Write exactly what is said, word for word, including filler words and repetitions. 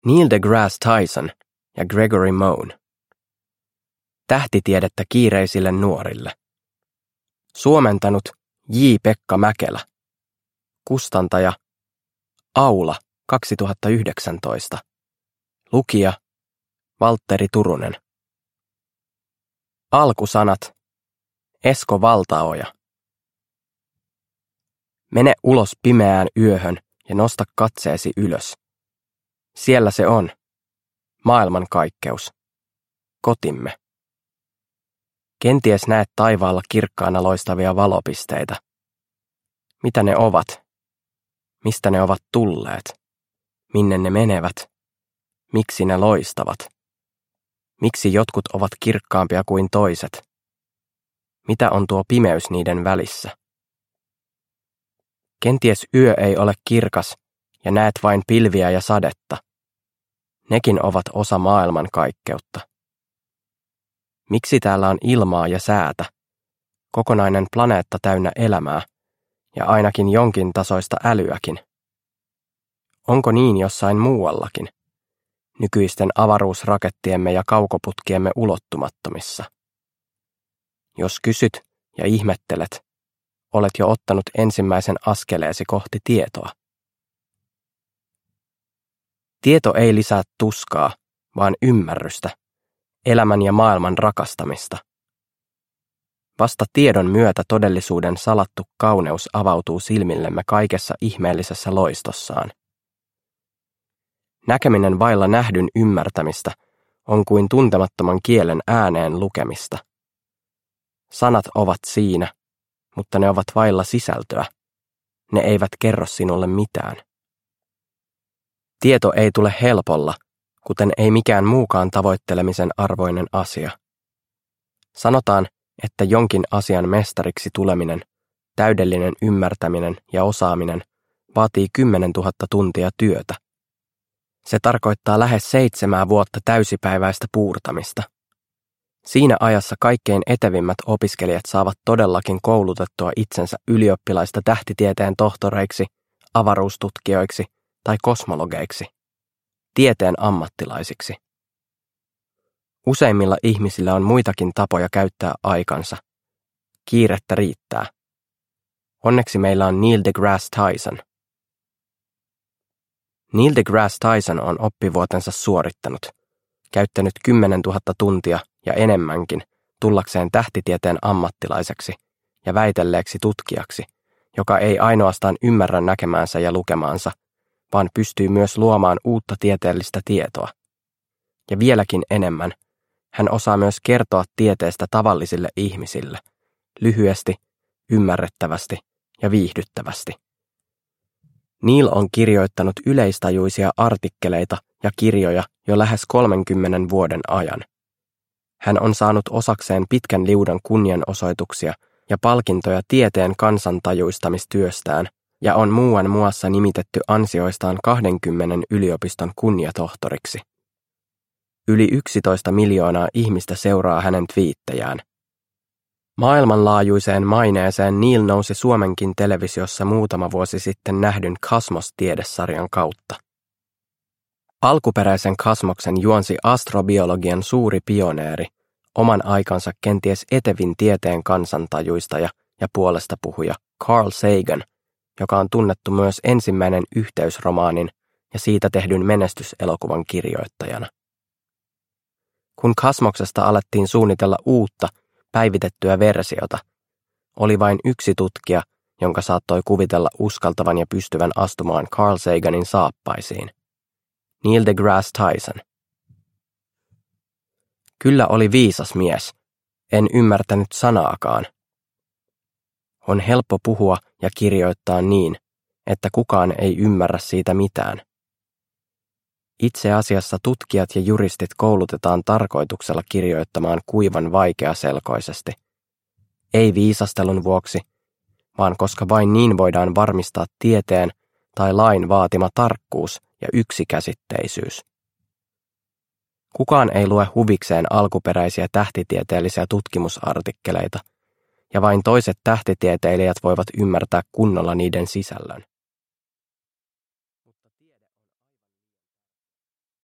Neil deGrasse Tyson ja Gregory Moan. Tähtitiedettä kiireisille nuorille. Suomentanut J. Pekka Mäkelä. Kustantaja Aula kaksituhattayhdeksäntoista. Lukija Valtteri Turunen. Alkusanat Esko Valtaoja. Mene ulos pimeään yöhön ja nosta katseesi ylös. Siellä se on, maailmankaikkeus, kotimme. Kenties näet taivaalla kirkkaana loistavia valopisteitä. Mitä ne ovat? Mistä ne ovat tulleet? Minne ne menevät? Miksi ne loistavat? Miksi jotkut ovat kirkkaampia kuin toiset? Mitä on tuo pimeys niiden välissä? Kenties yö ei ole kirkas ja näet vain pilviä ja sadetta. Nekin ovat osa maailmankaikkeutta. Miksi täällä on ilmaa ja säätä, kokonainen planeetta täynnä elämää ja ainakin jonkin tasoista älyäkin? Onko niin jossain muuallakin, nykyisten avaruusrakettiemme ja kaukoputkiemme ulottumattomissa? Jos kysyt ja ihmettelet, olet jo ottanut ensimmäisen askeleesi kohti tietoa. Tieto ei lisää tuskaa, vaan ymmärrystä, elämän ja maailman rakastamista. Vasta tiedon myötä todellisuuden salattu kauneus avautuu silmillemme kaikessa ihmeellisessä loistossaan. Näkeminen vailla nähdyn ymmärtämistä on kuin tuntemattoman kielen ääneen lukemista. Sanat ovat siinä, mutta ne ovat vailla sisältöä. Ne eivät kerro sinulle mitään. Tieto ei tule helpolla, kuten ei mikään muukaan tavoittelemisen arvoinen asia. Sanotaan, että jonkin asian mestariksi tuleminen, täydellinen ymmärtäminen ja osaaminen vaatii kymmenentuhatta tuntia työtä. Se tarkoittaa lähes seitsemää vuotta täysipäiväistä puurtamista. Siinä ajassa kaikkein etevimmät opiskelijat saavat todellakin koulutettua itsensä ylioppilaista tähtitieteen tohtoreiksi, avaruustutkijoiksi tai kosmologeiksi, tieteen ammattilaisiksi. Useimmilla ihmisillä on muitakin tapoja käyttää aikansa. Kiirettä riittää. Onneksi meillä on Neil deGrasse Tyson. Neil deGrasse Tyson on oppivuotensa suorittanut, käyttänyt kymmenentuhatta tuntia ja enemmänkin tullakseen tähtitieteen ammattilaiseksi ja väitelleeksi tutkijaksi, joka ei ainoastaan ymmärrä näkemäänsä ja lukemaansa, vaan pystyy myös luomaan uutta tieteellistä tietoa. Ja vieläkin enemmän, hän osaa myös kertoa tieteestä tavallisille ihmisille, lyhyesti, ymmärrettävästi ja viihdyttävästi. Neil on kirjoittanut yleistajuisia artikkeleita ja kirjoja jo lähes kolmenkymmenen vuoden ajan. Hän on saanut osakseen pitkän liudan kunnianosoituksia ja palkintoja tieteen kansantajuistamistyöstään ja on muuan muassa nimitetty ansioistaan kahdenkymmenen yliopiston kunniatohtoriksi. Yli yksitoista miljoonaa ihmistä seuraa hänen twiittejään. Maailmanlaajuiseen maineeseen Neil nousi Suomenkin televisiossa muutama vuosi sitten nähdyn Kasmos-tiedesarjan kautta. Alkuperäisen Kasmoksen juonsi astrobiologian suuri pioneeri, oman aikansa kenties etevin tieteen kansantajuistaja ja puolestapuhuja Carl Sagan, joka on tunnettu myös ensimmäinen yhteysromaanin ja siitä tehdyn menestyselokuvan kirjoittajana. Kun Kasmoksesta alettiin suunnitella uutta, päivitettyä versiota, oli vain yksi tutkija, jonka saattoi kuvitella uskaltavan ja pystyvän astumaan Carl Saganin saappaisiin. Neil deGrasse Tyson. Kyllä oli viisas mies. En ymmärtänyt sanaakaan. On helppo puhua ja kirjoittaa niin, että kukaan ei ymmärrä siitä mitään. Itse asiassa tutkijat ja juristit koulutetaan tarkoituksella kirjoittamaan kuivan vaikeaselkoisesti. Ei viisastelun vuoksi, vaan koska vain niin voidaan varmistaa tieteen tai lain vaatima tarkkuus ja yksikäsitteisyys. Kukaan ei lue huvikseen alkuperäisiä tähtitieteellisiä tutkimusartikkeleita, ja vain toiset tähtitieteilijät voivat ymmärtää kunnolla niiden sisällön.